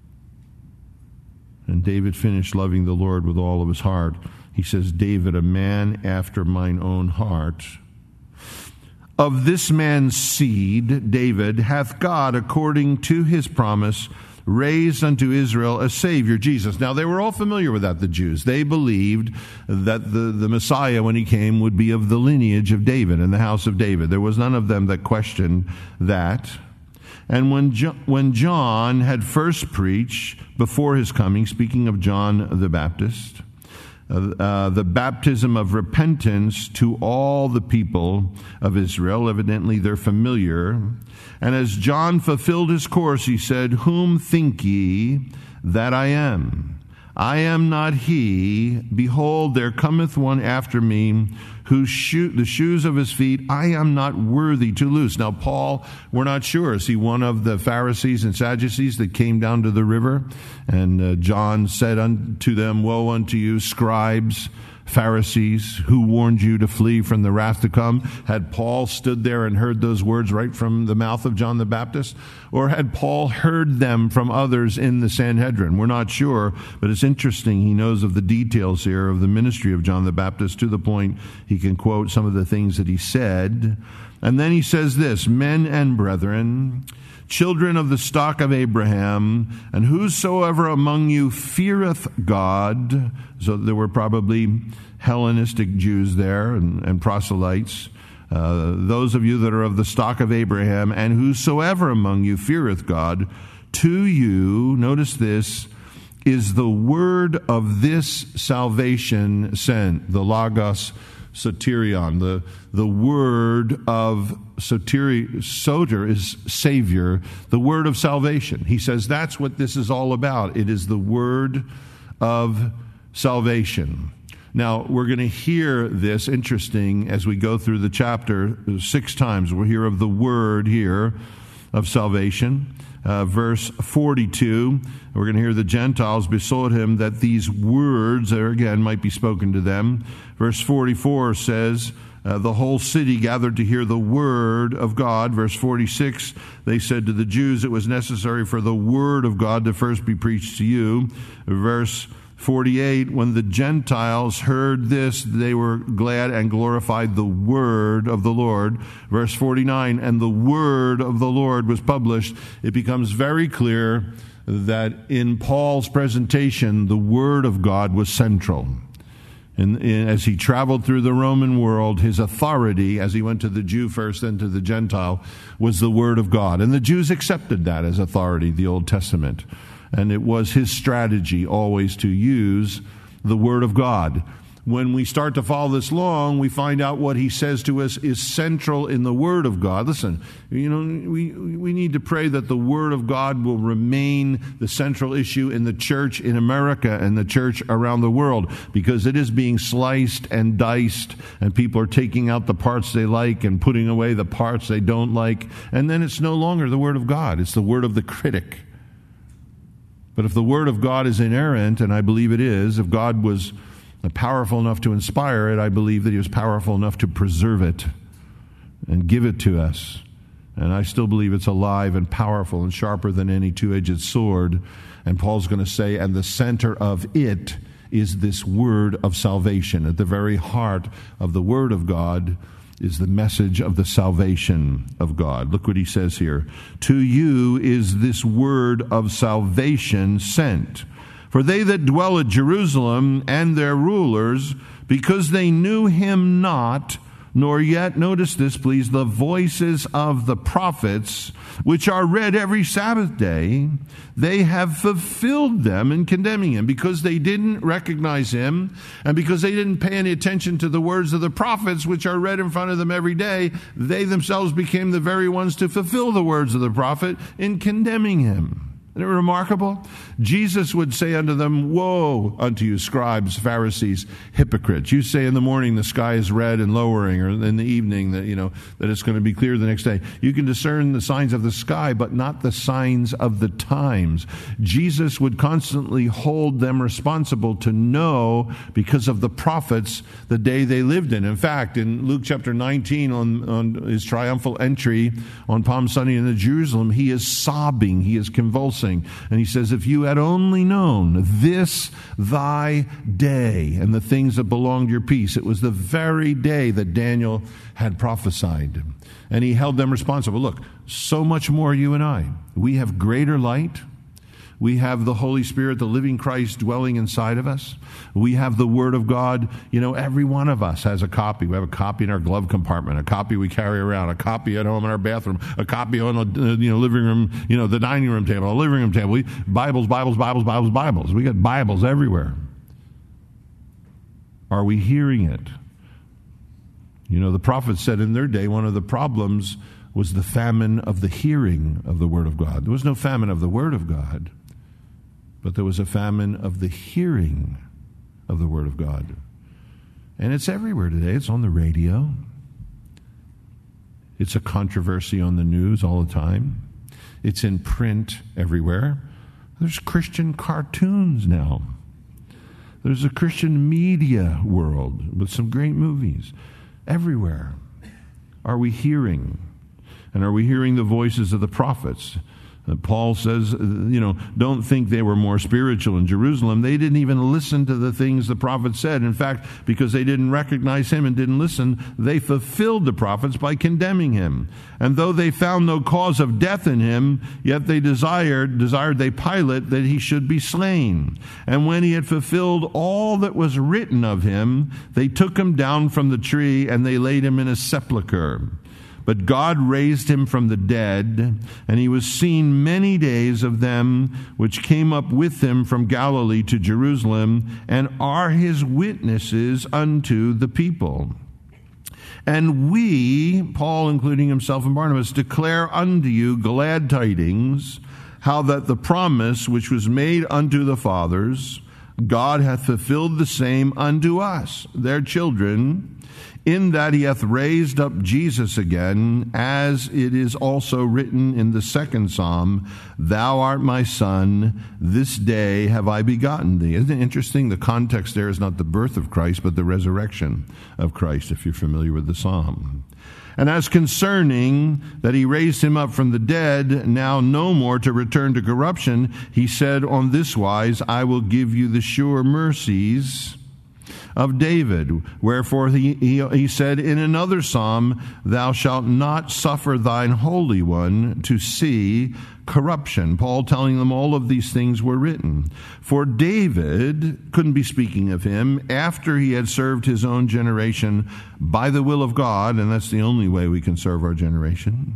And David finished loving the Lord with all of his heart. He says, David, a man after mine own heart. Of this man's seed, David, hath God, according to his promise, raised unto Israel a Savior, Jesus. Now, they were all familiar with that, the Jews. They believed that the, the Messiah, when he came, would be of the lineage of David and the house of David. There was none of them that questioned that. And when jo- when John had first preached before his coming, speaking of John the Baptist, uh, uh, the baptism of repentance to all the people of Israel, evidently they're familiar. And as John fulfilled his course, he said, "Whom think ye that I am? I am not he. Behold, there cometh one after me, whose shoe, the shoes of his feet I am not worthy to loose." Now, Paul, we're not sure. Is he one of the Pharisees and Sadducees that came down to the river? And uh, John said unto them, "Woe unto you, scribes, Pharisees, who warned you to flee from the wrath to come." Had Paul stood there and heard those words right from the mouth of John the Baptist? Or had Paul heard them from others in the Sanhedrin? We're not sure, but it's interesting. He knows of the details here of the ministry of John the Baptist to the point he can quote some of the things that he said. And then he says this, "Men and brethren, children of the stock of Abraham, and whosoever among you feareth God," so there were probably Hellenistic Jews there and, and proselytes, uh, "those of you that are of the stock of Abraham, and whosoever among you feareth God, to you," notice this, "is the word of this salvation sent," the Logos, soterion. The, the word of soteri, soter is Savior, the word of salvation. He says that's what this is all about. It is the word of salvation. Now, we're going to hear this, interesting, as we go through the chapter six times. We'll hear of the word here of salvation. Uh, verse forty-two, we're going to hear the Gentiles besought him that these words, there again, might be spoken to them. Verse forty-four says, uh, the whole city gathered to hear the word of God. Verse forty-six, they said to the Jews, it was necessary for the word of God to first be preached to you. Verse forty-eight, when the Gentiles heard this, they were glad and glorified the word of the Lord. Verse forty-nine, and the word of the Lord was published. It becomes very clear that in Paul's presentation, the word of God was central. And, and as he traveled through the Roman world, his authority, as he went to the Jew first, then to the Gentile, was the word of God. And the Jews accepted that as authority, the Old Testament. And it was his strategy always to use the Word of God. When we start to follow this along, we find out what he says to us is central in the Word of God. Listen, you know, we, we need to pray that the Word of God will remain the central issue in the church in America and the church around the world, because it is being sliced and diced, and people are taking out the parts they like and putting away the parts they don't like. And then it's no longer the Word of God. It's the word of the critic. But if the Word of God is inerrant, and I believe it is, if God was powerful enough to inspire it, I believe that he was powerful enough to preserve it and give it to us. And I still believe it's alive and powerful and sharper than any two-edged sword. And Paul's going to say, and the center of it is this word of salvation. At the very heart of the Word of God is the message of the salvation of God. Look what he says here. To you is this word of salvation sent. For they that dwell at Jerusalem and their rulers, because they knew him not, nor yet, notice this please, the voices of the prophets, which are read every Sabbath day, they have fulfilled them in condemning him. Because they didn't recognize him, and because they didn't pay any attention to the words of the prophets, which are read in front of them every day, they themselves became the very ones to fulfill the words of the prophet in condemning him. Isn't it remarkable? Jesus would say unto them, woe unto you, scribes, Pharisees, hypocrites. You say in the morning the sky is red and lowering, or in the evening that, you know, that it's going to be clear the next day. You can discern the signs of the sky, but not the signs of the times. Jesus would constantly hold them responsible to know, because of the prophets, the day they lived in. In fact, in Luke chapter nineteen, on, on his triumphal entry on Palm Sunday into Jerusalem, he is sobbing, he is convulsing. And he says, if you had only known this thy day and the things that belong to your peace. It was the very day that Daniel had prophesied. And he held them responsible. Look, so much more you and I. We have greater light. We have the Holy Spirit, the living Christ dwelling inside of us. We have the Word of God. You know, every one of us has a copy. We have a copy in our glove compartment, a copy we carry around, a copy at home in our bathroom, a copy on the you know, living room, you know, the dining room table, a living room table. We, Bibles, Bibles, Bibles, Bibles, Bibles. We got Bibles everywhere. Are we hearing it? You know, the prophets said in their day one of the problems was the famine of the hearing of the Word of God. There was no famine of the Word of God, but there was a famine of the hearing of the Word of God. And it's everywhere today. It's on the radio. It's a controversy on the news all the time. It's in print everywhere. There's Christian cartoons now. There's a Christian media world with some great movies. Everywhere. Are we hearing? And are we hearing the voices of the prophets? Paul says, you know, don't think they were more spiritual in Jerusalem. They didn't even listen to the things the prophets said. In fact, because they didn't recognize him and didn't listen, they fulfilled the prophets by condemning him. And though they found no cause of death in him, yet they desired, desired they Pilate that he should be slain. And when he had fulfilled all that was written of him, they took him down from the tree and they laid him in a sepulchre. But God raised him from the dead, and he was seen many days of them which came up with him from Galilee to Jerusalem, and are his witnesses unto the people. And we, Paul including himself and Barnabas, declare unto you glad tidings, how that the promise which was made unto the fathers, God hath fulfilled the same unto us, their children, in that he hath raised up Jesus again, as it is also written in the second psalm, Thou art my son, this day have I begotten thee. Isn't it interesting? The context there is not the birth of Christ, but the resurrection of Christ, if you're familiar with the psalm. And as concerning that he raised him up from the dead, now no more to return to corruption, he said on this wise, I will give you the sure mercies of David. Wherefore he, he, he said in another psalm, Thou shalt not suffer thine Holy One to see corruption. Paul telling them all of these things were written. For David couldn't be speaking of him after he had served his own generation by the will of God, and that's the only way we can serve our generation.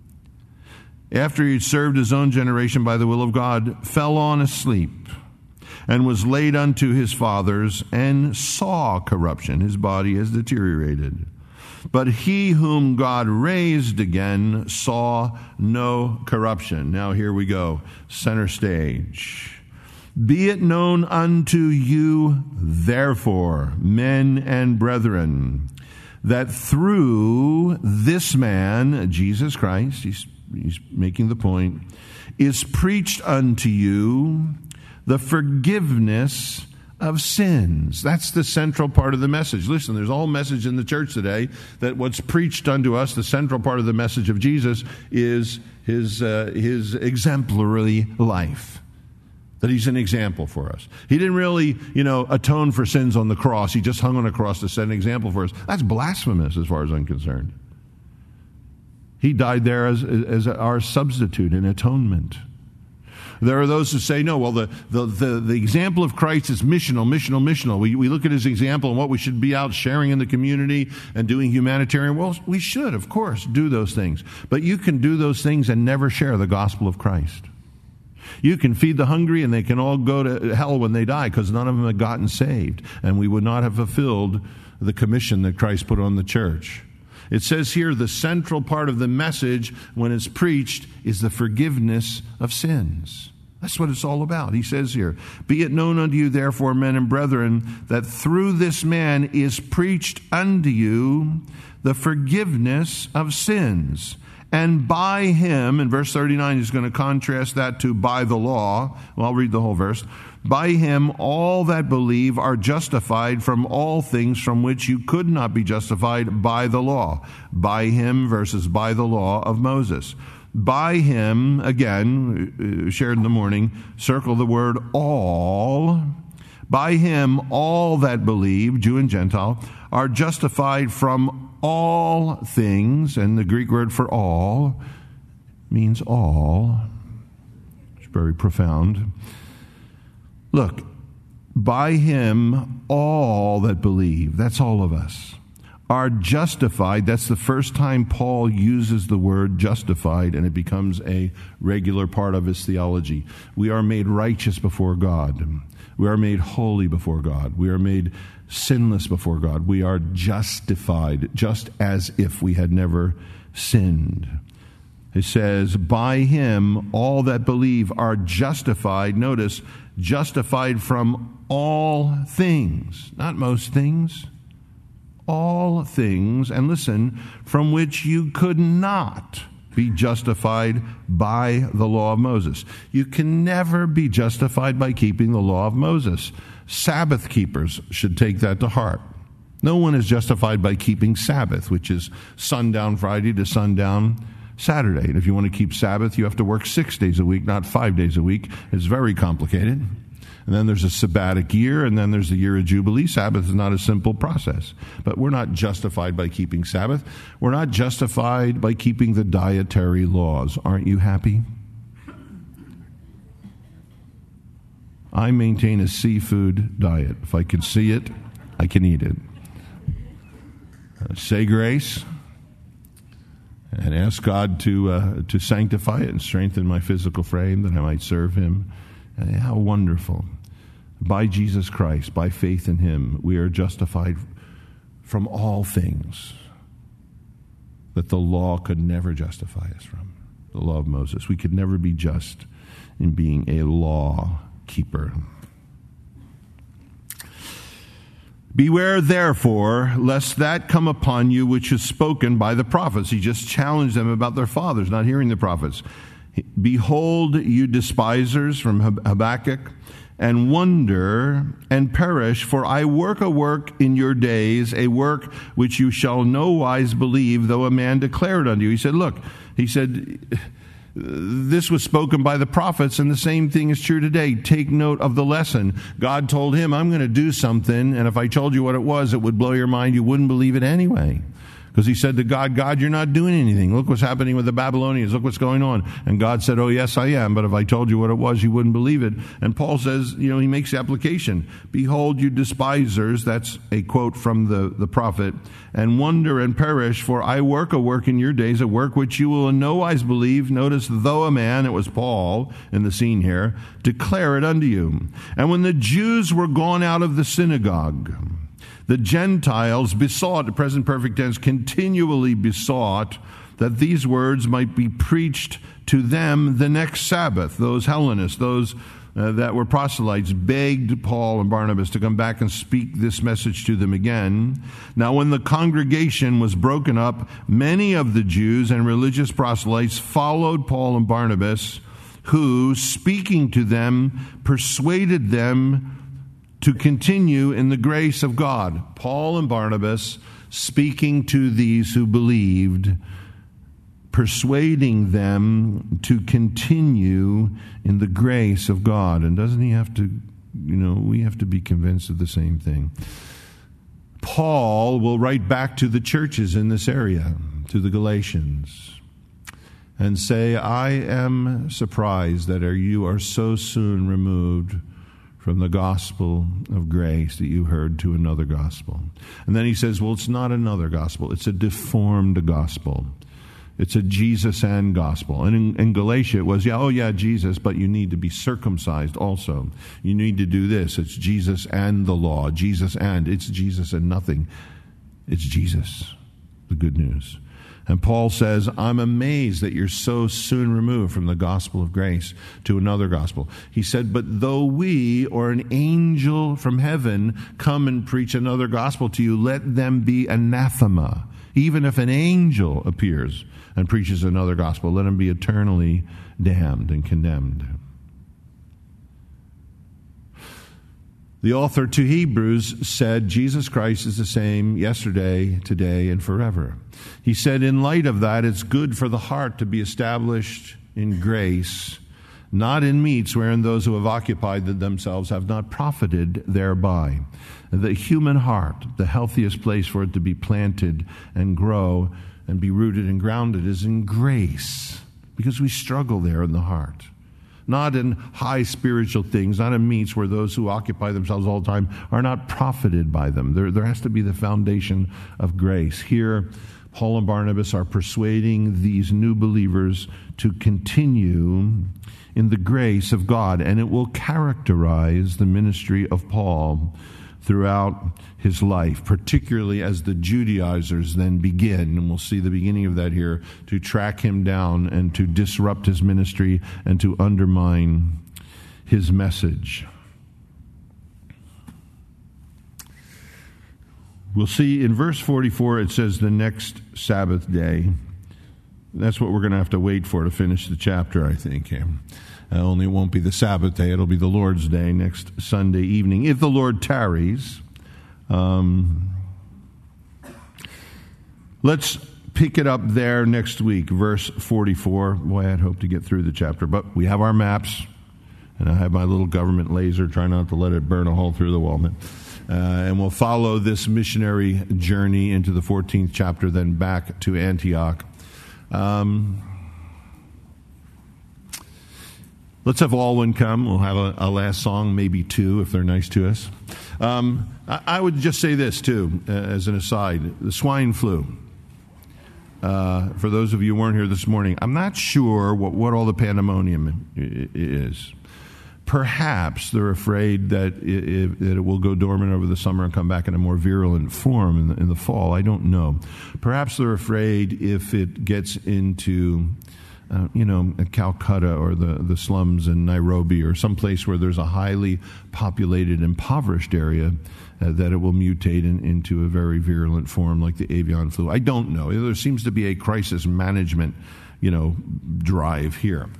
After he had served his own generation by the will of God, fell on asleep, and was laid unto his fathers, and saw corruption. His body has deteriorated. But he whom God raised again saw no corruption. Now here we go, center stage. Be it known unto you, therefore, men and brethren, that through this man, Jesus Christ, he's, he's making the point, is preached unto you the forgiveness of sins. That's the central part of the message. Listen, there's a whole message in the church today that what's preached unto us, the central part of the message of Jesus, is his uh, his exemplary life. That he's an example for us. He didn't really, you know, atone for sins on the cross. He just hung on a cross to set an example for us. That's blasphemous as far as I'm concerned. He died there as, as our substitute in atonement. There are those who say, no, well, the, the, the, the example of Christ is missional, missional, missional. We, we look at his example and what we should be out sharing in the community and doing humanitarian. Well, we should, of course, do those things. But you can do those things and never share the gospel of Christ. You can feed the hungry and they can all go to hell when they die because none of them have gotten saved. And we would not have fulfilled the commission that Christ put on the church. It says here the central part of the message when it's preached is the forgiveness of sins. That's what it's all about. He says here, Be it known unto you, therefore, men and brethren, that through this man is preached unto you the forgiveness of sins. And by him, in verse thirty-nine, he's going to contrast that to by the law. Well, I'll read the whole verse. By him, all that believe are justified from all things from which you could not be justified by the law. By him versus by the law of Moses. By him, again, shared in the morning, circle the word all. By him, all that believe, Jew and Gentile, are justified from all things, and the Greek word for all means all. It's very profound. Look, by him, all that believe, that's all of us, are justified. That's the first time Paul uses the word justified, and it becomes a regular part of his theology. We are made righteous before God. We are made holy before God. We are made sinless before God. We are justified, just as if we had never sinned. It says, by him, all that believe are justified. Notice, justified from all things, not most things, all things, and listen, from which you could not be justified by the law of Moses. You can never be justified by keeping the law of Moses. Sabbath keepers should take that to heart. No one is justified by keeping Sabbath, which is sundown Friday to sundown Saturday. And if you want to keep Sabbath, you have to work six days a week, not five days a week. It's very complicated. And then there's a sabbatic year, and then there's the year of Jubilee. Sabbath is not a simple process. But we're not justified by keeping Sabbath. We're not justified by keeping the dietary laws. Aren't you happy? I maintain a seafood diet. If I can see it, I can eat it. Uh, say grace, and ask God to uh, to sanctify it and strengthen my physical frame that I might serve Him. And how wonderful. By Jesus Christ, by faith in Him, we are justified from all things that the law could never justify us from. The law of Moses. We could never be just in being a law keeper. Beware, therefore, lest that come upon you which is spoken by the prophets. He just challenged them about their fathers not hearing the prophets. Behold, you despisers, from Habakkuk, and wonder and perish, for I work a work in your days, a work which you shall no wise believe, though a man declare it unto you. He said, look, he said, this was spoken by the prophets, and the same thing is true today. Take note of the lesson. God told him, I'm going to do something, and if I told you what it was, it would blow your mind. You wouldn't believe it anyway. Because he said to God, God, you're not doing anything. Look what's happening with the Babylonians. Look what's going on. And God said, oh, yes, I am. But if I told you what it was, you wouldn't believe it. And Paul says, you know, he makes the application. Behold, you despisers, that's a quote from the, the prophet, and wonder and perish, for I work a work in your days, a work which you will in no wise believe. Notice, though a man, it was Paul in the scene here, declare it unto you. And when the Jews were gone out of the synagogue, the Gentiles besought, the present perfect tense, continually besought that these words might be preached to them the next Sabbath. Those Hellenists, those uh, that were proselytes, begged Paul and Barnabas to come back and speak this message to them again. Now, when the congregation was broken up, many of the Jews and religious proselytes followed Paul and Barnabas, who, speaking to them, persuaded them to continue in the grace of God. Paul and Barnabas speaking to these who believed, persuading them to continue in the grace of God. And doesn't he have to, you know, we have to be convinced of the same thing. Paul will write back to the churches in this area, to the Galatians, and say, I am surprised that you are so soon removed from the gospel of grace that you heard to another gospel. And then he says, well, it's not another gospel. It's a deformed gospel. It's a Jesus and gospel. And in, in Galatia it was, yeah, oh yeah, Jesus, but you need to be circumcised also. You need to do this. It's Jesus and the law. Jesus and. It's Jesus and nothing. It's Jesus, the good news. And Paul says, I'm amazed that you're so soon removed from the gospel of grace to another gospel. He said, but though we or an angel from heaven come and preach another gospel to you, let them be anathema. Even if an angel appears and preaches another gospel, let him be eternally damned and condemned. The author to Hebrews said, Jesus Christ is the same yesterday, today, and forever. He said, in light of that, it's good for the heart to be established in grace, not in meats wherein those who have occupied themselves have not profited thereby. The human heart, the healthiest place for it to be planted and grow and be rooted and grounded is in grace, because we struggle there in the heart. Not in high spiritual things, not in meats where those who occupy themselves all the time are not profited by them. There, there has to be the foundation of grace. Here, Paul and Barnabas are persuading these new believers to continue in the grace of God, and it will characterize the ministry of Paul throughout his life, particularly as the Judaizers then begin, and we'll see the beginning of that here, to track him down and to disrupt his ministry and to undermine his message. We'll see in verse forty-four, it says the next Sabbath day. That's what we're going to have to wait for to finish the chapter, I think. Uh, only it won't be the Sabbath day. It'll be the Lord's day next Sunday evening, if the Lord tarries. Um, let's pick it up there next week, verse forty-four. Boy, I'd hope to get through the chapter, but we have our maps, and I have my little government laser, try not to let it burn a hole through the wall. Uh, and we'll follow this missionary journey into the fourteenth chapter, then back to Antioch. Um, let's have Alwyn come. We'll have a, a last song, maybe two, if they're nice to us. Um, I, I would just say this, too, uh, as an aside. The swine flu. uh, for those of you who weren't here this morning, I'm not sure what, what all the pandemonium is. Perhaps they're afraid that it, that it will go dormant over the summer and come back in a more virulent form in the, in the fall. I don't know. Perhaps they're afraid if it gets into, uh, you know, Calcutta or the, the slums in Nairobi or someplace where there's a highly populated, impoverished area, uh, that it will mutate in, into a very virulent form like the avian flu. I don't know. There seems to be a crisis management, you know, drive here.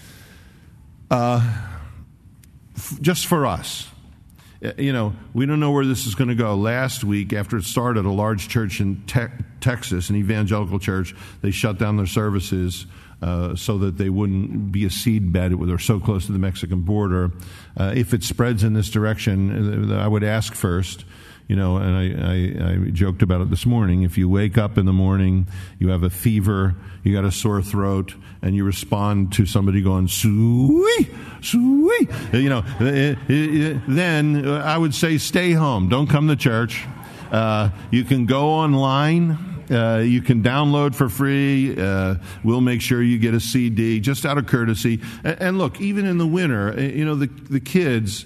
Uh... Just for us, you know, we don't know where this is going to go. Last week, after it started, a large church in te- Texas, an evangelical church, they shut down their services uh, so that they wouldn't be a seed bed. They're so close to the Mexican border. Uh, if it spreads in this direction, I would ask first. You know, and I, I, I joked about it this morning. If you wake up in the morning, you have a fever, you got a sore throat, and you respond to somebody going, "Sweet, sweet," you know, then I would say stay home. Don't come to church. Uh, you can go online. Uh, you can download for free. Uh, we'll make sure you get a C D just out of courtesy. And, and look, even in the winter, you know, the the kids...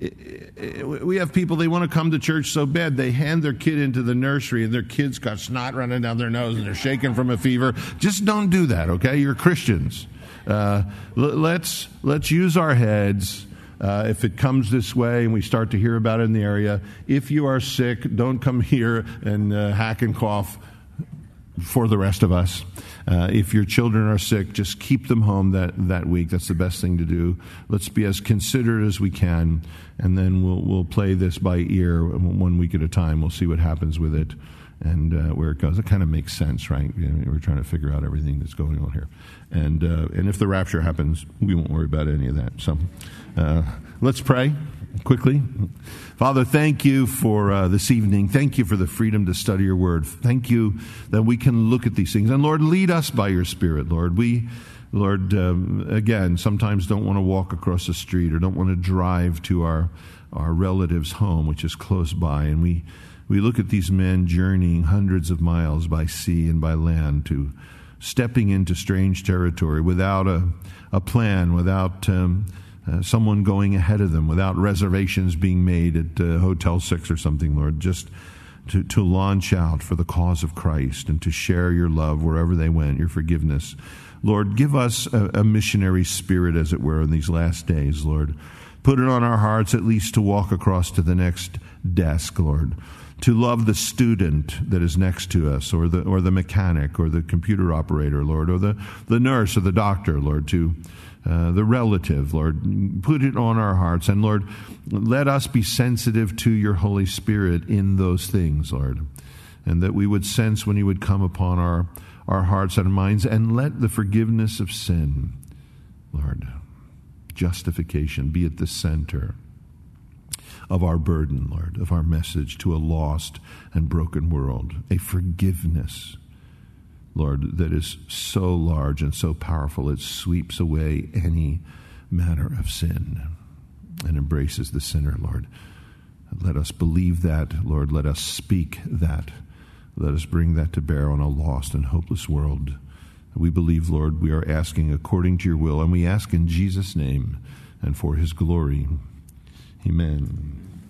We have people, they want to come to church so bad, they hand their kid into the nursery and their kid's got snot running down their nose and they're shaking from a fever. Just don't do that, okay? You're Christians. Uh, let's, let's use our heads. Uh, if it comes this way and we start to hear about it in the area, if you are sick, don't come here and uh, hack and cough for the rest of us. Uh, if your children are sick, just keep them home that, that week. That's the best thing to do. Let's be as considerate as we can, and then we'll we'll play this by ear one week at a time. We'll see what happens with it and uh, where it goes. It kind of makes sense, right? You know, we're trying to figure out everything that's going on here. And uh, and if the rapture happens, we won't worry about any of that. So uh, let's pray quickly. Father, thank you for uh, this evening. Thank you for the freedom to study your word. Thank you that we can look at these things. And Lord, lead us by your Spirit, Lord. We, Lord, um, again, sometimes don't want to walk across the street or don't want to drive to our, our relative's home, which is close by. And we, we look at these men journeying hundreds of miles by sea and by land to stepping into strange territory without a, a plan, without... Um, Uh, someone going ahead of them without reservations being made at uh, Hotel Six or something, Lord, just to, to launch out for the cause of Christ and to share your love wherever they went, your forgiveness. Lord, give us a, a missionary spirit, as it were, in these last days, Lord. Put it on our hearts at least to walk across to the next desk, Lord, to love the student that is next to us, or the or the mechanic, or the computer operator, Lord, or the, the nurse or the doctor, Lord, to Uh, the relative, Lord. Put it on our hearts. And Lord, let us be sensitive to your Holy Spirit in those things, Lord. And that we would sense when he would come upon our, our hearts and minds. And let the forgiveness of sin, Lord, justification, be at the center of our burden, Lord, of our message to a lost and broken world. A forgiveness, Lord, that is so large and so powerful, it sweeps away any manner of sin and embraces the sinner, Lord. Let us believe that, Lord. Let us speak that. Let us bring that to bear on a lost and hopeless world. We believe, Lord, we are asking according to your will, and we ask in Jesus' name and for his glory. Amen.